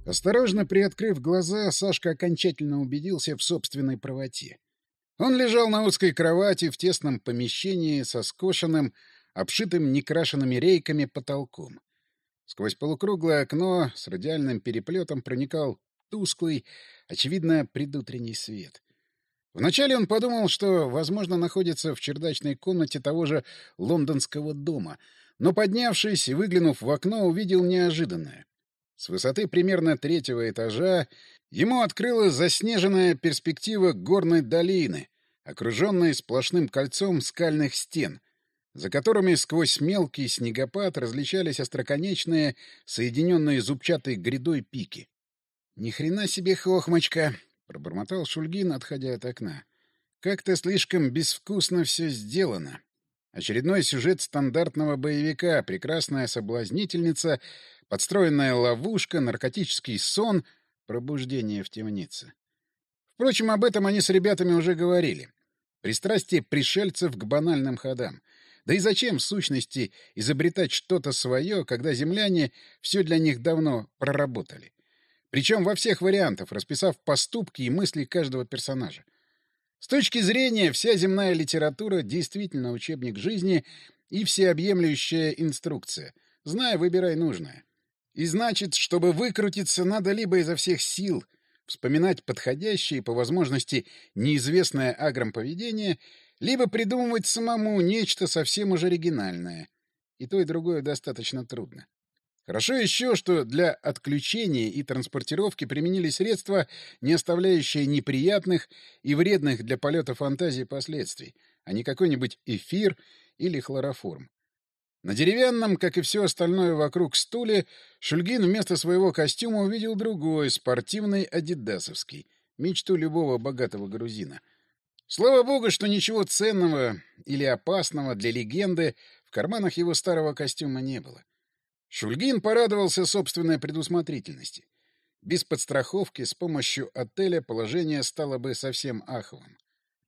Осторожно приоткрыв глаза, Сашка окончательно убедился в собственной правоте. Он лежал на узкой кровати в тесном помещении со скошенным, обшитым некрашенными рейками потолком. Сквозь полукруглое окно с радиальным переплетом проникал тусклый, очевидно, предутренний свет. Вначале он подумал, что, возможно, находится в чердачной комнате того же лондонского дома, но, поднявшись и выглянув в окно, увидел неожиданное. С высоты примерно 3-го этажа ему открылась заснеженная перспектива горной долины, окруженной сплошным кольцом скальных стен, за которыми сквозь мелкий снегопад различались остроконечные, соединенные зубчатой грядой пики. «Ни хрена себе хохмочка!» — пробормотал Шульгин, отходя от окна. «Как-то слишком безвкусно все сделано. Очередной сюжет стандартного боевика, прекрасная соблазнительница, подстроенная ловушка, наркотический сон, пробуждение в темнице. Впрочем, об этом они с ребятами уже говорили. Пристрастие пришельцев к банальным ходам. Да и зачем, в сущности, изобретать что-то свое, когда земляне все для них давно проработали? Причем во всех вариантах, расписав поступки и мысли каждого персонажа. С точки зрения, вся земная литература действительно учебник жизни и всеобъемлющая инструкция. Знай, выбирай нужное. И значит, чтобы выкрутиться, надо либо изо всех сил вспоминать подходящее и, по возможности, неизвестное аграм поведение, либо придумывать самому нечто совсем уж оригинальное. И то, и другое достаточно трудно. Хорошо еще, что для отключения и транспортировки применили средства, не оставляющие неприятных и вредных для полета фантазии последствий, а не какой-нибудь эфир или хлороформ. На деревянном, как и все остальное вокруг стуле, Шульгин вместо своего костюма увидел другой, спортивный адидасовский, мечту любого богатого грузина. Слава богу, что ничего ценного или опасного для легенды в карманах его старого костюма не было. Шульгин порадовался собственной предусмотрительности. Без подстраховки с помощью отеля положение стало бы совсем аховым.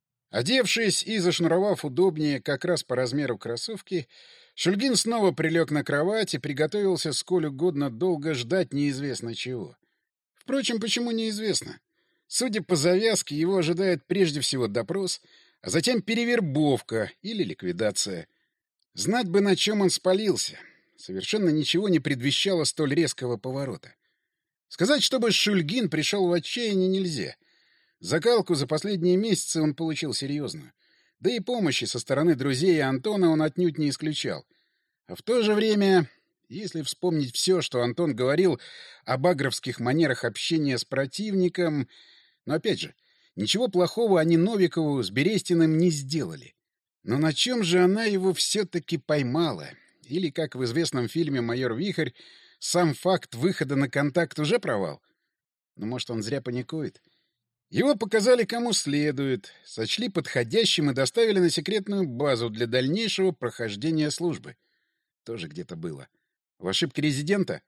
Одевшись и зашнуровав удобнее как раз по размеру кроссовки, Шульгин снова прилег на кровать и приготовился сколь угодно долго ждать неизвестно чего. Впрочем, почему неизвестно? Судя по завязке, его ожидает прежде всего допрос, а затем перевербовка или ликвидация. Знать бы, на чем он спалился. Совершенно ничего не предвещало столь резкого поворота. Сказать, чтобы Шульгин пришел в отчаяние, нельзя. Закалку за последние месяцы он получил серьезную. Да и помощи со стороны друзей и Антона он отнюдь не исключал. А в то же время, если вспомнить все, что Антон говорил об агровских манерах общения с противником... Но опять же, ничего плохого они Новикову с Берестиным не сделали. Но на чем же она его все-таки поймала? Или, как в известном фильме «Майор Вихрь», сам факт выхода на контакт уже провал? Но, может, он зря паникует? Его показали кому следует, сочли подходящим и доставили на секретную базу для дальнейшего прохождения службы. Тоже где-то было. В ошибке резидента?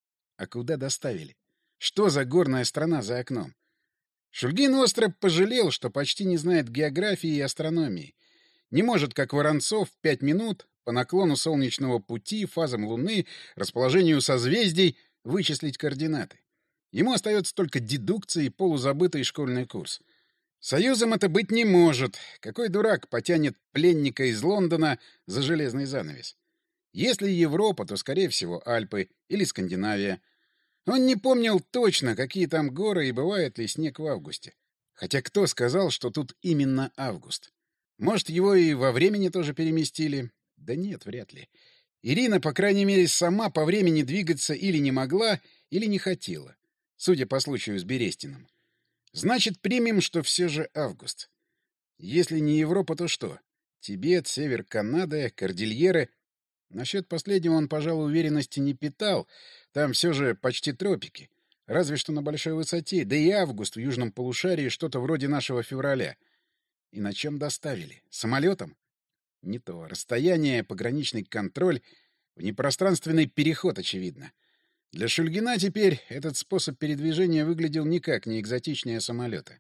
А куда доставили? Что за горная страна за окном? Шульгин остро пожалел, что почти не знает географии и астрономии. Не может, как Воронцов, в 5 минут по наклону солнечного пути, фазам Луны, расположению созвездий вычислить координаты. Ему остается только дедукция и полузабытый школьный курс. Союзом это быть не может. Какой дурак потянет пленника из Лондона за железный занавес? Если Европа, то, скорее всего, Альпы или Скандинавия. Он не помнил точно, какие там горы и бывает ли снег в августе. Хотя кто сказал, что тут именно август? Может, его и во времени тоже переместили? Да нет, вряд ли. Ирина, по крайней мере, сама по времени двигаться или не могла, или не хотела, судя по случаю с Берестиным. Значит, примем, что все же август. Если не Европа, то что? Тибет, север Канады, Кордильеры. Насчет последнего он, пожалуй, уверенности не питал. Там все же почти тропики. Разве что на большой высоте. Да и август в южном полушарии что-то вроде нашего февраля. И на чем доставили? Самолетом? Не то. Расстояние, пограничный контроль, внепространственный переход, очевидно. Для Шульгина теперь этот способ передвижения выглядел никак не экзотичнее самолета.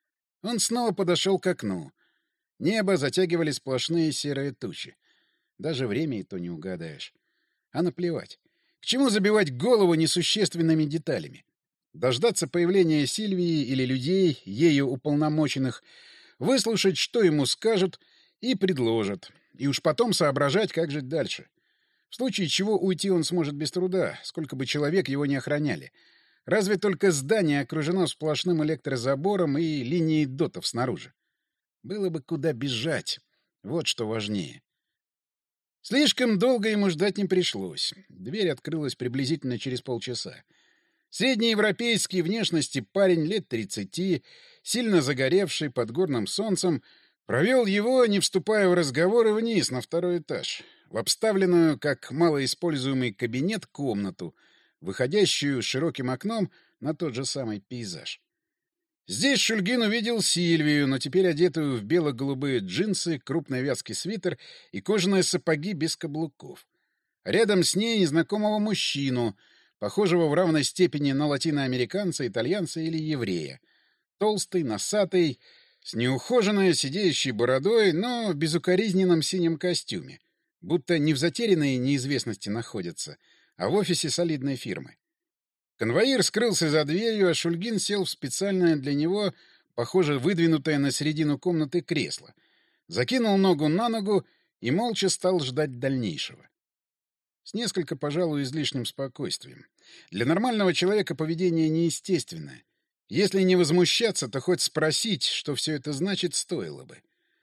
Он снова подошел к окну. Небо затягивали сплошные серые тучи. Даже время и то не угадаешь. А наплевать. К чему забивать голову несущественными деталями? дождаться появления Сильвии или людей, ею уполномоченных, выслушать, что ему скажут и предложат, и уж потом соображать, как жить дальше. В случае чего уйти он сможет без труда, сколько бы человек его не охраняли. Разве только здание окружено сплошным электрозабором и линией дотов снаружи. Было бы куда бежать. Вот что важнее. Слишком долго ему ждать не пришлось. Дверь открылась приблизительно через полчаса. Среднеевропейский внешности парень лет 30, сильно загоревший под горным солнцем, провел его, не вступая в разговоры, вниз на второй этаж, в обставленную, как малоиспользуемый кабинет, комнату, выходящую широким окном на тот же самый пейзаж. Здесь Шульгин увидел Сильвию, но теперь одетую в бело-голубые джинсы, крупный вязкий свитер и кожаные сапоги без каблуков. Рядом с ней незнакомого мужчину, похожего в равной степени на латиноамериканца, итальянца или еврея. Толстый, носатый, с неухоженной, сидеющей бородой, но в безукоризненном синем костюме, будто не в затерянной неизвестности находится, а в офисе солидной фирмы. Конвоир скрылся за дверью, а Шульгин сел в специальное для него, похоже, выдвинутое на середину комнаты кресло, закинул ногу на ногу и молча стал ждать дальнейшего. С несколько, пожалуй, излишним спокойствием. Для нормального человека поведение неестественное. Если не возмущаться, то хоть спросить, что все это значит, стоило бы.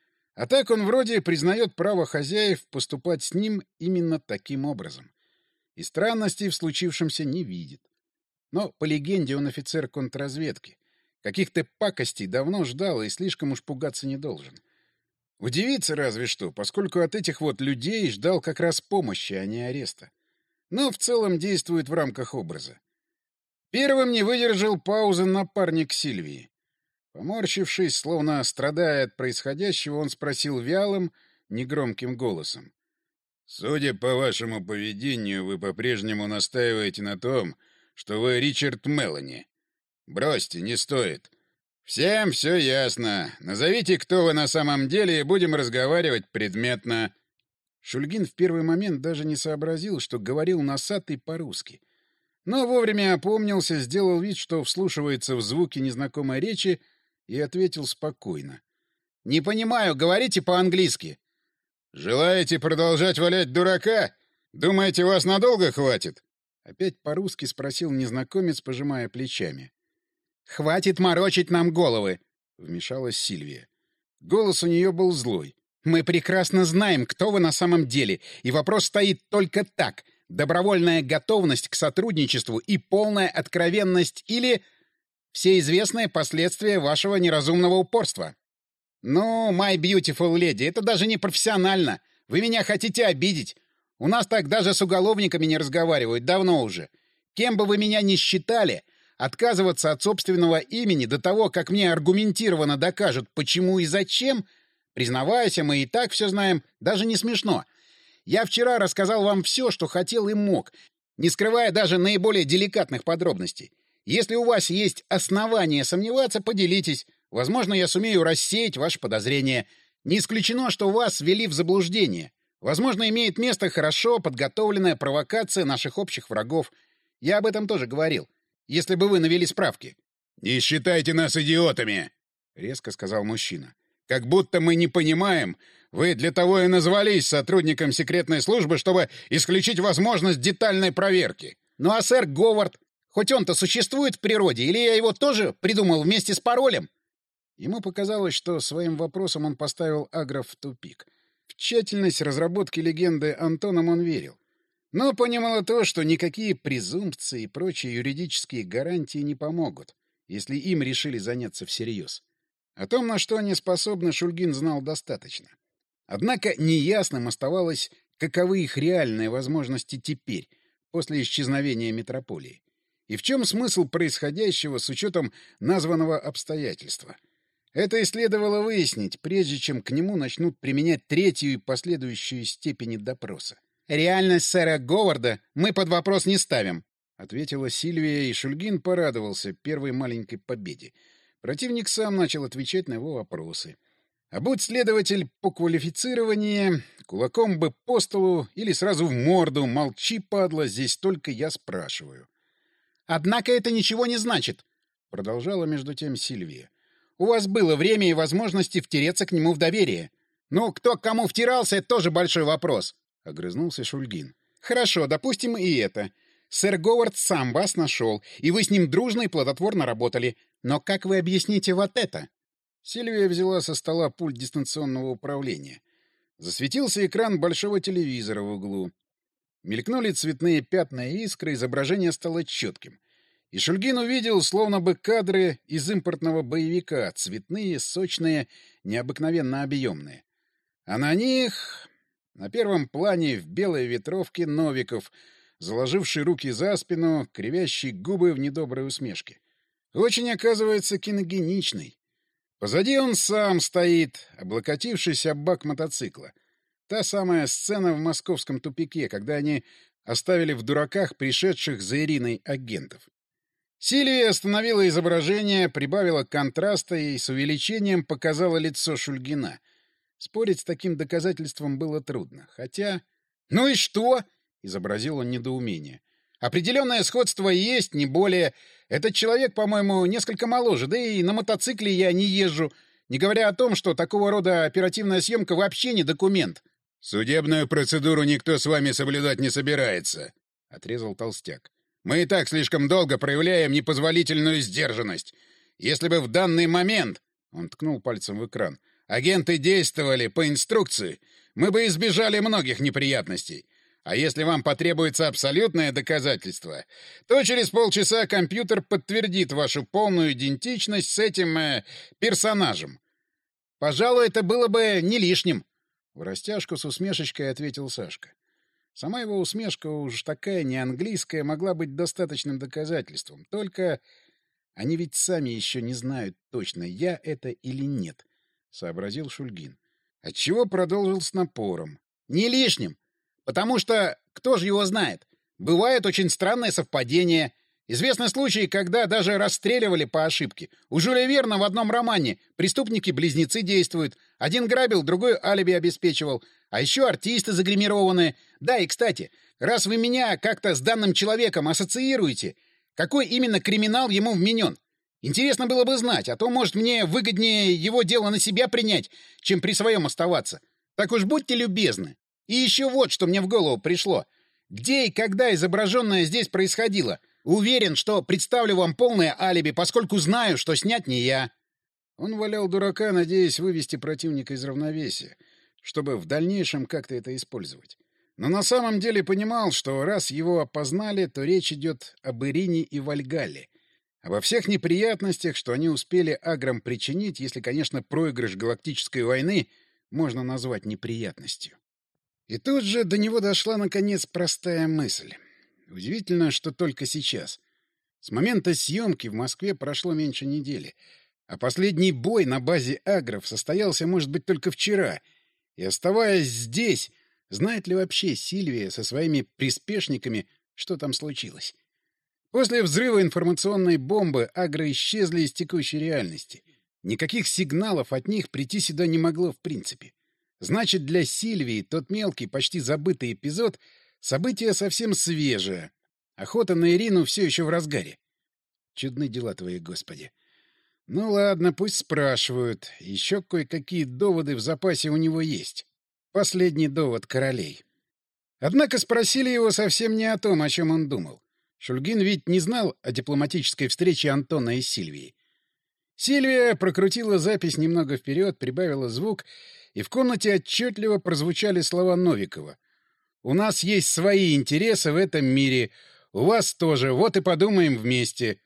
А так он вроде признает право хозяев поступать с ним именно таким образом. И странностей в случившемся не видит. Но, по легенде, он офицер контрразведки. Каких-то пакостей давно ждал и слишком уж пугаться не должен. Удивиться разве что, поскольку от этих вот людей ждал как раз помощи, а не ареста. Но в целом действует в рамках образа. Первым не выдержал паузы напарник Сильвии. Поморщившись, словно страдая от происходящего, он спросил вялым, негромким голосом. «Судя по вашему поведению, вы по-прежнему настаиваете на том, что вы Ричард Мелани. Бросьте, не стоит. Всем все ясно. Назовите, кто вы на самом деле, и будем разговаривать предметно». Шульгин в первый момент даже не сообразил, что говорил носатый по-русски. Но вовремя опомнился, сделал вид, что вслушивается в звуки незнакомой речи, и ответил спокойно. «Не понимаю, говорите по-английски». «Желаете продолжать валять дурака? Думаете, вас надолго хватит?» Опять по-русски спросил незнакомец, пожимая плечами. «Хватит морочить нам головы!» — вмешалась Сильвия. Голос у нее был злой. «Мы прекрасно знаем, кто вы на самом деле, и вопрос стоит только так. Добровольная готовность к сотрудничеству и полная откровенность или все известные последствия вашего неразумного упорства». «Ну, my beautiful lady, это даже не профессионально. Вы меня хотите обидеть. У нас так даже с уголовниками не разговаривают, давно уже. Кем бы вы меня ни считали, отказываться от собственного имени до того, как мне аргументированно докажут, почему и зачем, признавайся, мы и так все знаем, даже не смешно. Я вчера рассказал вам все, что хотел и мог, не скрывая даже наиболее деликатных подробностей. Если у вас есть основания сомневаться, поделитесь. Возможно, я сумею рассеять ваши подозрения. Не исключено, что вас ввели в заблуждение. Возможно, имеет место хорошо подготовленная провокация наших общих врагов. Я об этом тоже говорил. Если бы вы навели справки. — Не считайте нас идиотами, — резко сказал мужчина. — Как будто мы не понимаем. Вы для того и назвались сотрудником секретной службы, чтобы исключить возможность детальной проверки. Ну а сэр Говард, хоть он-то существует в природе, или я его тоже придумал вместе с паролем? Ему показалось, что своим вопросом он поставил Агров в тупик. В тщательность разработки легенды Антоном он верил. Но понимало то, что никакие презумпции и прочие юридические гарантии не помогут, если им решили заняться всерьез. О том, на что они способны, Шульгин знал достаточно. Однако неясным оставалось, каковы их реальные возможности теперь, после исчезновения метрополии. И в чем смысл происходящего с учетом названного обстоятельства. Это и следовало выяснить, прежде чем к нему начнут применять третью и последующую степени допроса. «Реальность сэра Говарда мы под вопрос не ставим», — ответила Сильвия, и Шульгин порадовался первой маленькой победе. Противник сам начал отвечать на его вопросы. А будь следователь по квалифицированию, кулаком бы по столу или сразу в морду: «Молчи, падла, здесь только я спрашиваю». «Однако это ничего не значит», — продолжала между тем Сильвия. «У вас было время и возможности втереться к нему в доверие». «Ну, кто к кому втирался, это тоже большой вопрос», — огрызнулся Шульгин. «Хорошо, допустим и это. Сэр Говард сам вас нашел, и вы с ним дружно и плодотворно работали. Но как вы объясните вот это?» Сильвия взяла со стола пульт дистанционного управления. Засветился экран большого телевизора в углу. Мелькнули цветные пятна и искры, изображение стало четким. И Шульгин увидел, словно бы кадры из импортного боевика, цветные, сочные, необыкновенно объемные. А на них... На первом плане в белой ветровке Новиков, заложивший руки за спину, кривящий губы в недоброй усмешке. Очень, оказывается, киногеничный. Позади он сам стоит, облокотившись об бак мотоцикла. Та самая сцена в московском тупике, когда они оставили в дураках пришедших за Ириной агентов. Сильвия остановила изображение, прибавила контраста и с увеличением показала лицо Шульгина. Спорить с таким доказательством было трудно. Хотя... «Ну и что?» — изобразил он недоумение. «Определенное сходство есть, не более. Этот человек, по-моему, несколько моложе, да и на мотоцикле я не езжу, не говоря о том, что такого рода оперативная съемка вообще не документ». «Судебную процедуру никто с вами соблюдать не собирается», — отрезал толстяк. «Мы и так слишком долго проявляем непозволительную сдержанность. Если бы в данный момент...» — он ткнул пальцем в экран — агенты действовали по инструкции, мы бы избежали многих неприятностей. А если вам потребуется абсолютное доказательство, то через полчаса компьютер подтвердит вашу полную идентичность с этим персонажем. Пожалуй, это было бы не лишним. В растяжку с усмешечкой ответил Сашка. Сама его усмешка, уж такая не английская, могла быть достаточным доказательством. Только они ведь сами еще не знают точно, я это или нет. — сообразил Шульгин. Отчего продолжил с напором. «Не лишним. Потому что кто же его знает? Бывают очень странные совпадения. Известны случаи, когда даже расстреливали по ошибке. У Жюля Верна в одном романе преступники-близнецы действуют. Один грабил, другой алиби обеспечивал. А еще артисты загримированные. Да, и, кстати, раз вы меня как-то с данным человеком ассоциируете, какой именно криминал ему вменен? Интересно было бы знать, а то, может, мне выгоднее его дело на себя принять, чем при своем оставаться. Так уж будьте любезны. И еще вот, что мне в голову пришло. Где и когда изображенное здесь происходило? Уверен, что представлю вам полное алиби, поскольку знаю, что снять не я». Он валял дурака, надеясь вывести противника из равновесия, чтобы в дальнейшем как-то это использовать. Но на самом деле понимал, что раз его опознали, то речь идет об Ирине и Вальгалле. Обо всех неприятностях, что они успели аграм причинить, если, конечно, проигрыш галактической войны можно назвать неприятностью. И тут же до него дошла, наконец, простая мысль. Удивительно, что только сейчас. С момента съемки в Москве прошло меньше недели, а последний бой на базе агров состоялся, может быть, только вчера. И оставаясь здесь, знает ли вообще Сильвия со своими приспешниками, что там случилось? После взрыва информационной бомбы агры исчезли из текущей реальности. Никаких сигналов от них прийти сюда не могло в принципе. Значит, для Сильвии тот мелкий, почти забытый эпизод — событие совсем свежее. Охота на Ирину все еще в разгаре. Чудны дела твои, Господи. Ну ладно, пусть спрашивают. Еще кое-какие доводы в запасе у него есть. Последний довод королей. Однако спросили его совсем не о том, о чем он думал. Шульгин ведь не знал о дипломатической встрече Антона и Сильвии. Сильвия прокрутила запись немного вперед, прибавила звук, и в комнате отчетливо прозвучали слова Новикова. «У нас есть свои интересы в этом мире, у вас тоже, вот и подумаем вместе.